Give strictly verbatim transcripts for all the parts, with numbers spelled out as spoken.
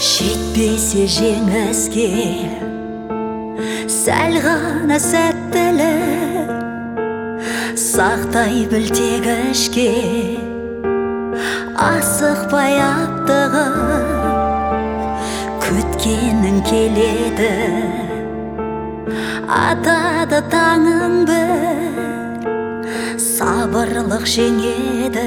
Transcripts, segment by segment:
Жетпесе жеңіске сәл ғана сәттілік, сақтай біл тек ішке асықпай аптығы. Күткенің келеді, атады таңың бір, сабырлық жеңеді.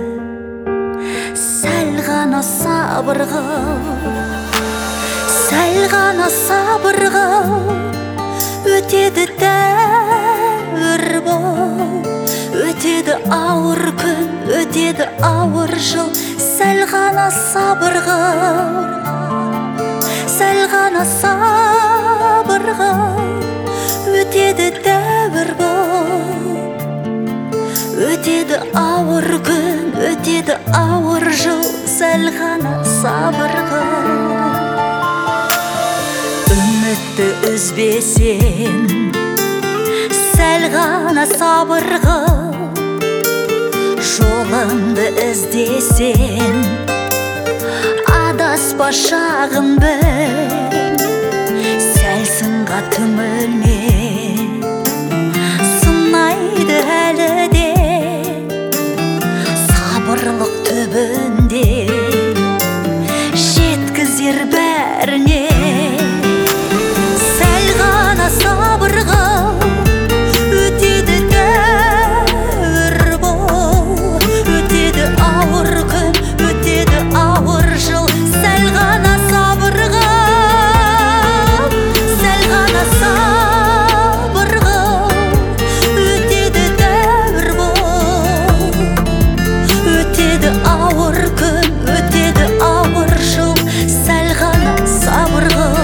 Сәл ғана сабыр қыл, сәл ғана сабыр қыл, өтеді дәуір бол. Өтеді ауыр күн, өтеді ауыр жыл. Сәл ғана сабыр қыл, сәл ғана сабыр қыл, өтеді дәуір бол. Өтеді ауыр күн, өтеді ауыр жыл. Сәл ғана сабыр қыл. Үмітті үзбесен, сәл ғана сабыр қыл. Жолыңды іздесен, адаспа шағын біл. Сәл сынға түңілме, сынайды әлі де. Сабырлық түбінде жеткізер бәріне. Сәл ғана сабыр қыл, өтеді дәуір бол. Өтеді ауыр күн, өтеді ауыр жыл. Сәл ғана сабыр қыл, сәл ғана сабыр қыл, өтеді дәуір бол. Өтеді ауыр күн, өтеді ауыр жыл. Сәл ғана сабыр қыл.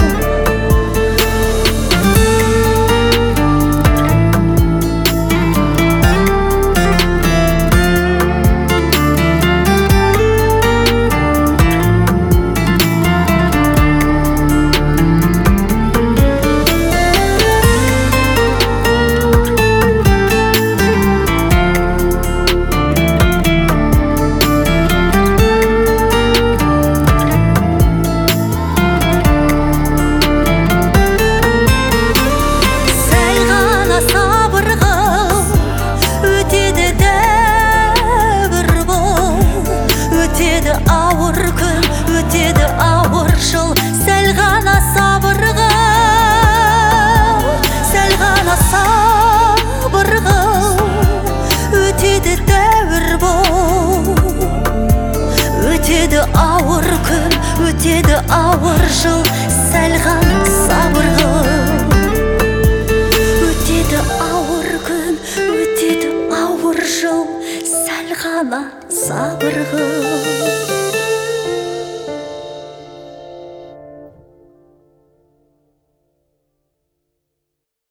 Өтеді ауыр күн, өтеді ауыр жыл. Сәл ғана сабыр қыл. Өтеді ауыр күн, өтеді ауыр жыл. Сәл ғана сабыр қыл.